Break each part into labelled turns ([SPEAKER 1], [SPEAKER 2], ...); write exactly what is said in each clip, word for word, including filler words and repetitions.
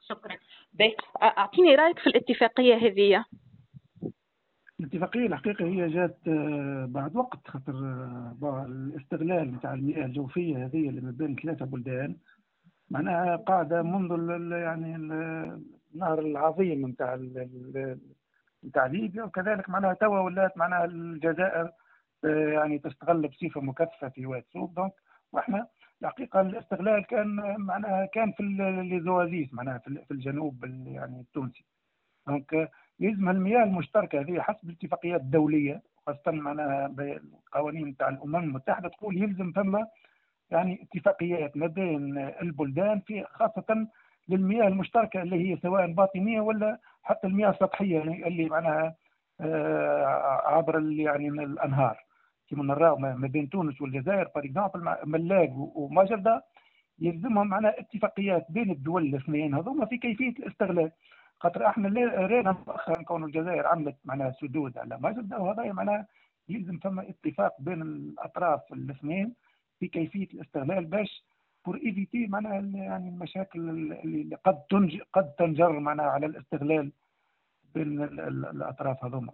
[SPEAKER 1] شكرا. باهي، اعطيني رايك في الاتفاقيه هذه.
[SPEAKER 2] الاتفاقية الحقيقة هي جات آه، بعد وقت، خاطر آه، بعد الاستغلال نتاع المياه الجوفية هذه اللي ما بين ثلاثة بلدان، معناها قاعدة منذ ال ال يعني ال- النهر العظيم نتاع نتاع ليبيا، وكذلك معناها توا ولات معناها الجزائر آه، يعني تستغل بصفة مكثفة في واد سوق. دونك واحنا الحقيقة الاستغلال كان معناها كان في الزوازيس، معناها في الجنوب يعني التونسي. دونك يلزم المياه المشتركه هذه حسب الاتفاقيات الدوليه، خاصه معناها القوانين تاع الامم المتحده تقول يلزم ثم يعني اتفاقيات ما بين البلدان في خاصه للمياه المشتركه اللي هي سواء باطنيه ولا حتى المياه السطحيه اللي معناها آه، عبر يعني الانهار، كما نراو ما بين تونس والجزائر فور اكزومبل ملاق ومجردة، يلزمهم معناها اتفاقيات بين الدول الاثنين هذوما في كيفيه الاستغلال. خاطر احنا رينا مؤخرا كون الجزائر عملت معناها سدود على مجد، وهذا معناها يلزم ثم اتفاق بين الاطراف الاثنين في كيفيه الاستغلال باش بور ايفيتي معناها يعني المشاكل اللي قد تنج قد تنجر معناها على الاستغلال بين الاطراف هذوما.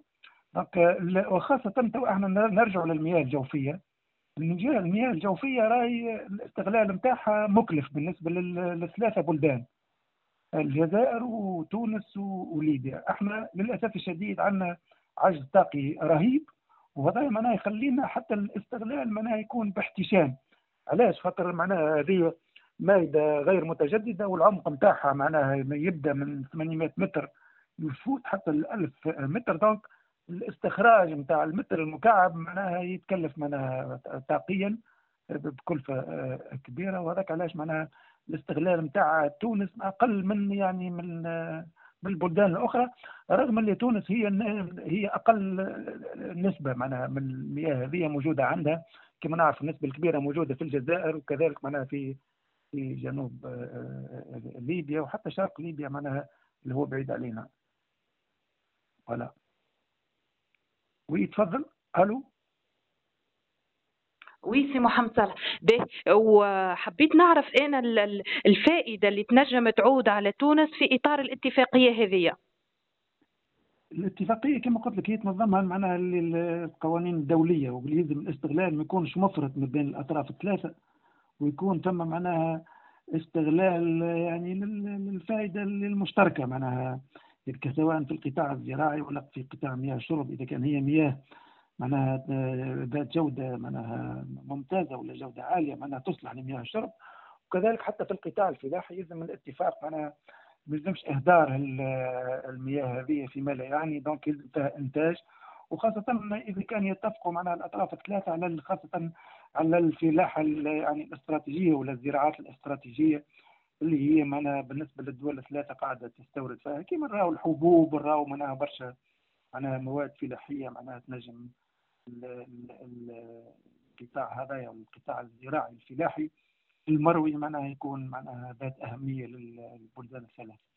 [SPEAKER 2] وخاصه تو احنا نرجع للمياه الجوفيه. المياه الجوفيه راهي الاستغلال نتاعها مكلف بالنسبه للثلاثه بلدان، الجزائر وتونس وليبيا. احنا للاسف الشديد عندنا عجز طاقي رهيب، وهذا معناه يخلينا حتى الاستغلال معناه يكون باحتشام. علاش؟ خاطر معناها هذه مائده غير متجدده، والعمق نتاعها معناها يبدا من ثمانمائة متر يفوت حتى ال ألف متر. دونك الاستخراج نتاع المتر المكعب معناها يتكلف معناها طاقيا بكلفه كبيره، وهذاك علاش معناها الاستغلال نتاع تونس اقل من يعني من من البلدان الاخرى، رغم ان تونس هي هي اقل نسبه معناها من المياه هذه موجوده عندها. كما نعرف النسبه الكبيره موجوده في الجزائر، وكذلك معناها في في جنوب ليبيا وحتى شرق ليبيا معناها اللي هو بعيد علينا. ولا ويتفضل. الو.
[SPEAKER 1] وي سي محمد صالح. باهي، وحبيت نعرف انا الفائده اللي تنجم تعود على تونس في اطار الاتفاقيه هذه.
[SPEAKER 2] الاتفاقيه كما قلت لك هي تنظمها معناها القوانين الدوليه، ويلزم الاستغلال ما يكونش مفرط ما بين الاطراف الثلاثه، ويكون ثم معناها استغلال يعني للفائده المشتركه، معناها سواء في القطاع الزراعي ولا في قطاع مياه الشرب، اذا كان هي مياه معناها ذات جوده معناها ممتازه ولا جوده عاليه معناها تصلح لمياه الشرب. وكذلك حتى في القطاع الفلاحي يلزم الاتفاق معناها ما يلزمش اهدار المياه هذه فيما لا يعني. دونك يلزم فيها انتاج، وخاصه اذا كان يتفقوا معناها الاطراف الثلاثه على خاصه على الفلاحه يعني الاستراتيجيه ولا الزراعات الاستراتيجيه اللي هي معناها بالنسبه للدول الثلاثه قاعده تستورد فيها، كيما نراو الحبوب، نراو معناها برشا معناها مواد فلاحيه معناها تنجم القطاع هذا القطاع الزراعي الفلاحي المروي معناها يكون معناها ذات أهمية للبلدان الثلاث.